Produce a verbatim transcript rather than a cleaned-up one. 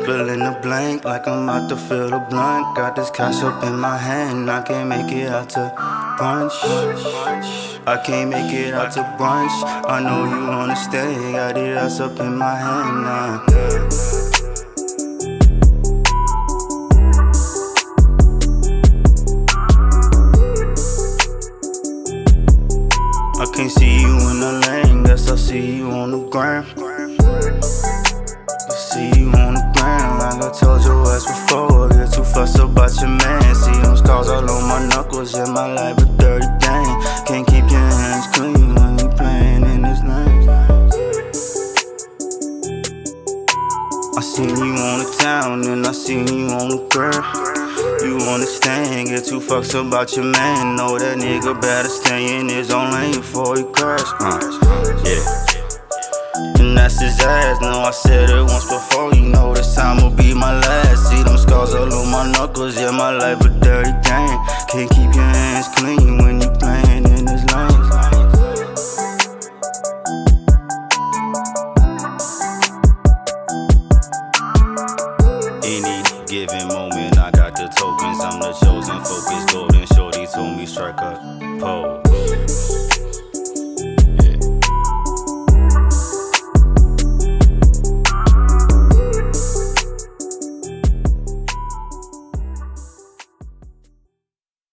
filling the blank like I'm about to fill the blunt. Got this cash up in my hand, I can't make it out to brunch. I can't make it out to brunch. I know you wanna stay, got it ass up in my hand now. I can't see you in the lane, guess I see you on the gram. I see you on the gram, like I told your ass before. Get too fussed about your man. See them scars all on my knuckles, yeah, my life a dirty game. Can't keep your hands clean when you playing in this lane. I seen you on the town, and I seen you on the gram. You understand, get too fucked about your man. Know that nigga better stay in his own lane before he crash. Uh, yeah. And that's his ass. No, I said it once before. You know this time will be my last. See them scars all on my knuckles. Yeah, my life a dirty game. Can't keep your hands clean when you playing in this lane. Any given moment, I got the tokens. I'm the chosen focus. Golden shorty told me strike a pole.